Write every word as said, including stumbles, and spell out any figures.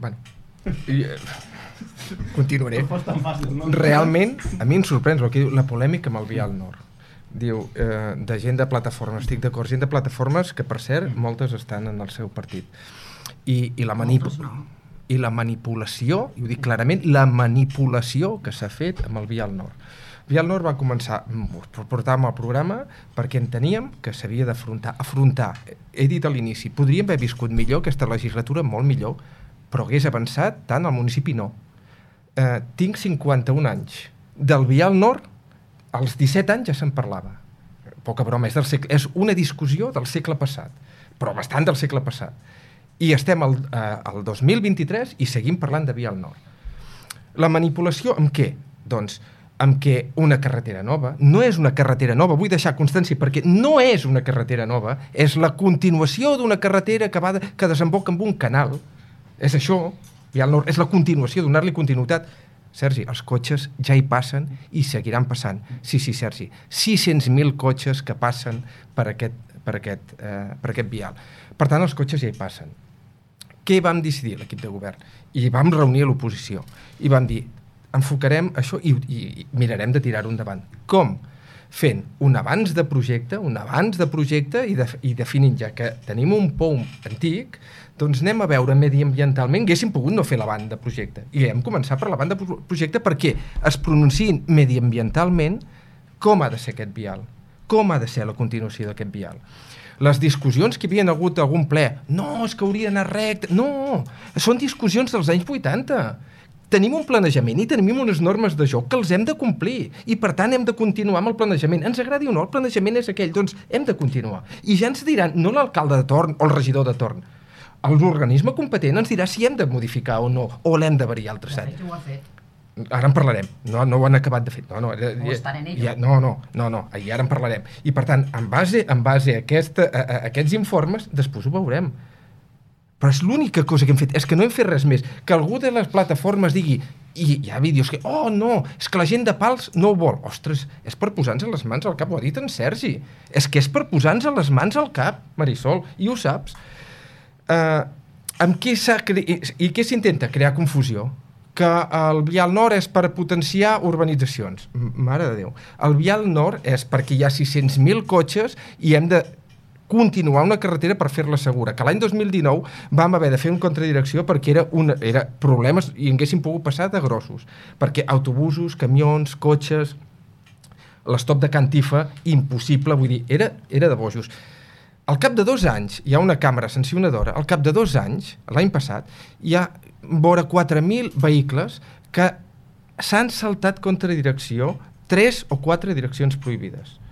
Bueno, i, eh, continuaré. Realment, a mi em sorprèn la polèmica amb el Vial Nord. Diu, eh, de gent de plataformes, estic d'acord, gent de plataformes que, per cert, moltes estan en el seu partit. I, i, la, manip i la manipulació, i ho dic clarament, la manipulació que s'ha fet amb el Vial Nord. Vial Nord va començar, portàvem el programa perquè enteníem que s'havia d'afrontar. Afrontar, he dit a l'inici, podríem haver viscut millor aquesta legislatura, molt millor, però hagués avançat tant al municipi no. Eh, tinc cinquanta-un anys. Del Vial Nord, als disset anys ja se'n parlava. Poca broma, és, del segle, és una discussió del segle passat, però bastant del segle passat. I estem al, eh, al dos mil vint-i-tres i seguim parlant de Vial Nord. La manipulació amb què? Doncs amb què una carretera nova no és una carretera nova, vull deixar constància perquè no és una carretera nova, és la continuació d'una carretera que, va de, que desemboca en un canal. És això, Vial Nord, és la continuació, donar-li continuïtat. Sergi, els cotxes ja hi passen i seguiran passant. Sí, sí, Sergi, sis-cents mil cotxes que passen per aquest, per aquest, eh, per aquest vial. Per tant, els cotxes ja hi passen. Què vam decidir l'equip de govern? I vam reunir a l'oposició i vam dir, enfocarem això i, i, i mirarem de tirar-ho endavant. Com? Fent un abans de projecte, un abans de projecte i, de, i definint ja que tenim un pou antic, doncs anem a veure mediambientalment, haguéssim pogut no fer l'abans de projecte. I hem començat per l'abans de projecte perquè es pronunciïn mediambientalment com ha de ser aquest vial, com ha de ser la continuació d'aquest vial. Les discussions que hi havia hagut a algun ple, no, és que hauria d'anar recte, no, són discussions dels anys vuitanta. Tenim un planejament i tenim unes normes de joc que els hem de complir i per tant hem de continuar amb el planejament. Ens agradi o no, el planejament és aquell, doncs hem de continuar. I ja ens diran, no l'alcalde de torn o el regidor de torn, l'organisme competent ens dirà si hem de modificar o no, o l'hem de variar al traçat. Ja ho ha fet. Ara en parlarem, no, no ho han acabat de fer. No, no, o estan en ello. Ja, no, no, no, no, ara en parlarem. I per tant, en base, en base a, aquesta, a, a aquests informes, després ho veurem. Però és l'única cosa que hem fet, és que no hem fet res més. Que algú de les plataformes digui, i hi ha vídeos que, oh no, és que la gent de Pals no ho vol. Ostres, és per posar-nos les mans al cap, ho ha dit en Sergi. És que és per posar-nos les mans al cap, Marisol, i ho saps. Uh, amb què s'ha cre... I què s'intenta? Crear confusió. Que el Vial Nord és per potenciar urbanitzacions. Mare de Déu. El Vial Nord és perquè hi ha sis-cents mil cotxes i hem de continuar una carretera per fer-la segura. Que l'any dos mil dinou vam haver de fer una contradirecció perquè era, una, era problemes i haguéssim pogut passar de grossos. Perquè autobusos, camions, cotxes, l'estop de Can Tifa, impossible, vull dir, era, era de bojos. Al cap de dos anys, hi ha una càmera sancionadora, al cap de dos anys, l'any passat, hi ha vora quatre mil vehicles que s'han saltat contra direcció tres o quatre direccions prohibides.